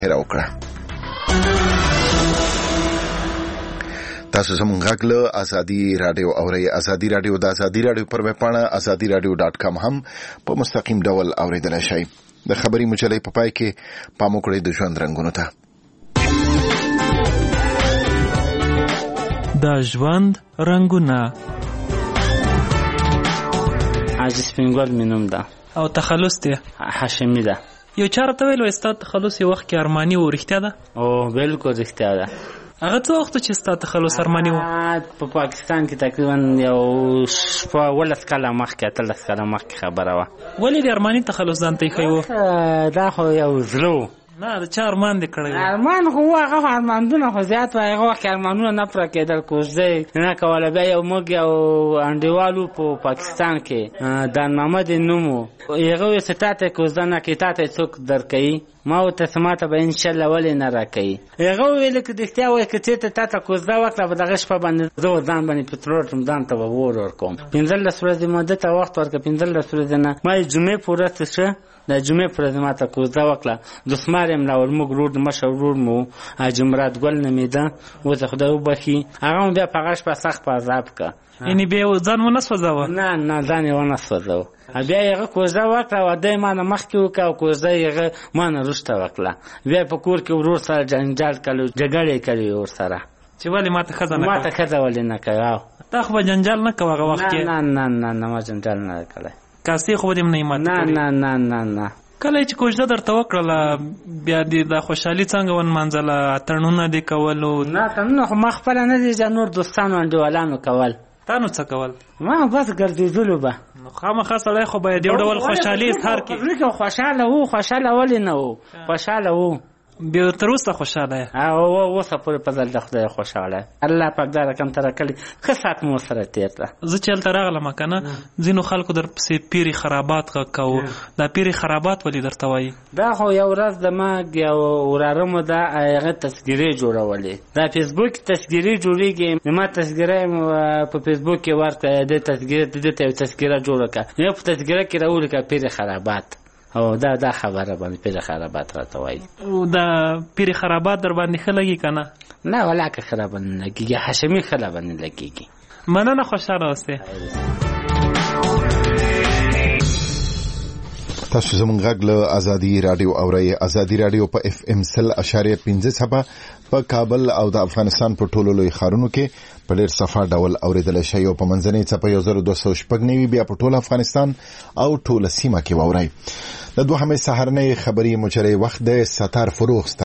هره وکړه. تاسو زموږ غږ له ازادي رادیو اورئ. ازادي رادیو د ازادي رادیو پر ویب پاڼه azadiradio.com هم په مستقیم ډول اوریدلای شئ. د خبري مجلې په پای کې پام وکړئ د ژوند رنګونو ته. د ژوند رنګونه. عزیز پنګول مینوم ده او تخلص دی هاشمی ده. یو چارته ویلو استاد تخلص یو وخت کې ارمانی و رښتیا ده؟ او بالکل رښتیا ده. هغه څه وخت چې استاد تخلص ارمانی و؟ په پاکستان کې تقریبا یو 18 کاله مخکې 13 کاله مخکې خبره وه. ولې د ارمانی تخلص ځان ته یې ښیي و؟ دا خو یو زړه نه د چا ارمان دې کړی و؟ ارمان خو هغه ارمانونه خو زیات وه. هغه وخت کې ارمانونه نه پوره کېدل. کوزدی نه کوله. بیا یو موږ یو انډیوال په پاکستان کې دان محمد نوم و. هغه ویل چې تا ته کوزده نه کوي تا ته څوک درکوي. ما ورته چې ما ته به انشاءالله ولې نه راکوي. هغه وویل که رښتیا وایي که چېرته تا ته کوزده وکړه په دغه شپه باندې زه ځان باندې پټرول کړم ځان ته به اور ورکوم. 15 ورځې مودې ته وخت ورکړه. 15 ورځې نه ما یې جمعې په ورځ شه د جمعې پر ورځ ما ته کوزده وکړه. دسمار یم راول موږ ورور مشر ورور مو حاجي مراد ګل نومېده. اوس خدای وبخي. هغه مو بیا په هغه شپه سخت په عذاب که. یعنې بیا ځان ونه سوځاوه؟ نه ځان یې ونه سوځاوه. بیا یې هغه کوزده وکړه. واده یې ما نه مخکې وکړه او کوزده یې هغه ما نه وروسته وکړه. بیا په کور کې ورور سره جنجال کړی جګړې کړې ورسره چې ولې ما ته ښځه نه کوه؟ ما ته ښځه ولې نه کوي؟ تا خو به جنجال نه کوه هغه وخت کې؟ نه ما جنجال نه کړی. کاسې خو به دې نه ماته کړې؟ نه کله چې کوژده درته وکړله بیا دې د خوشحالي څنګه ونمانځله؟ اتڼونه دې کولو؟ نه اتڼونه خو ما خپله نه دي نور دوستانو انډیوالانو کول. تا نو څه کول؟ ما بس ګرځېدلو به. نو خامخا سړی خو باید یو ډول خوشحالي اظهار کړي. خوشحاله وو. خوشحاله ولې نه وو؟ خوشحاله وو. بیا تر اوسه خوشحاله یې؟ اوسه پورې په ځل د خدای خوشحاله. الله پاک دا رقم ته راکړي. ښه ساعت مو ورسره تېر کړه. زه چې هلته راغلم که نه ځینو خلکو در پسې پیرې خرابات غږ کوو. دا پیرې خرابات ولې درته وایي؟ دا خو یو ورځ د ما یو وراره مو ده هغه تذکیرې جوړولې. دا فیسبوک تذکیرې جوړېږي. ما تذکیره په فیسبوک کې ورته د تذکیره ته یو تذکیره جوړه کړه. یو په تذکیره کې راولیکه پیرې خرابات. او دا خبره باندې پیر خرابات راته وایي. دا پیر خرابات در باندې ښه لګي که نه؟ نه ولاکه ښه راباندې لګېږي. هاشمي ښه راباندې لګېږي. مننه خوشحاله اوسئ. تاسو زموږ غږ له ازادي رادیو اورئ. ازادي رادیو په FM 100.5 څخه په کابل او د افغانستان په ټولو لوی ښارونو کې په ډېر صفا ډول اورېدلی شئ او په منځنۍ څپه 1296 بیا په ټول افغانستان او ټوله سیمه کې واورئ. د دوهمې سهارنۍ خبري مجلې وخت د ستار فروغ